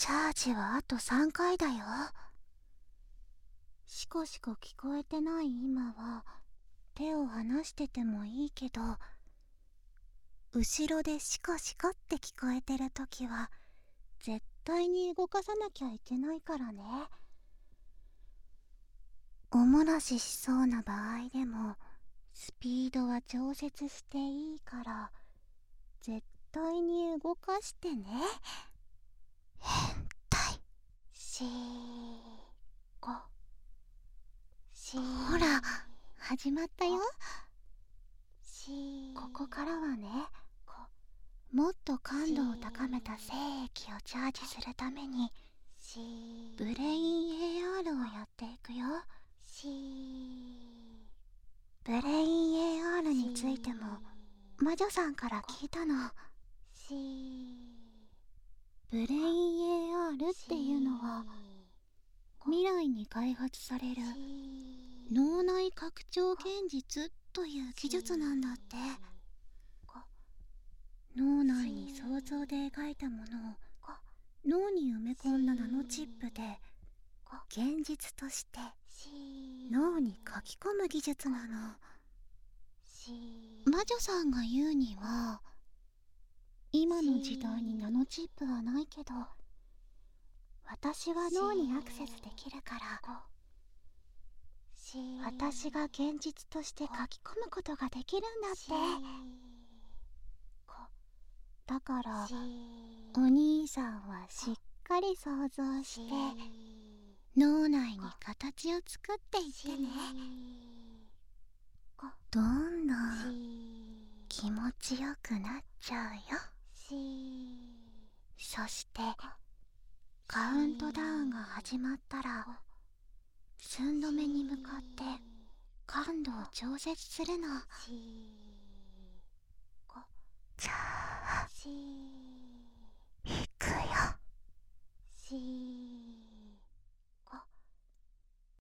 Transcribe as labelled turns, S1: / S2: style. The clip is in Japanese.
S1: チャージはあと3回だよ。シコシコ聞こえてない今は手を離しててもいいけど、後ろでシコシコって聞こえてるときは絶対に動かさなきゃいけないからね。おもらししそうな場合でもスピードは調節していいから絶対に動かしてね。変態。しーこしー。ほら始まったよ。ここからはね、もっと感度を高めた精液をチャージするためにブレイン AR をやっていくよ。ブレイン AR についても魔女さんから聞いたの。ブレイン AR っていうのは未来に開発される脳内拡張現実という技術なんだって。脳内に想像で描いたものを脳に埋め込んだナノチップで現実として脳に書き込む技術なの。魔女さんが言うには、今の時代にナノチップはないけど私は脳にアクセスできるから私が現実として書き込むことができるんだって。だからお兄さんはしっかり想像して脳内に形を作っていってね。どんどん気持ちよくなっちゃうよ。そしてカウントダウンが始まったら寸止めに向かって感度を調節するの。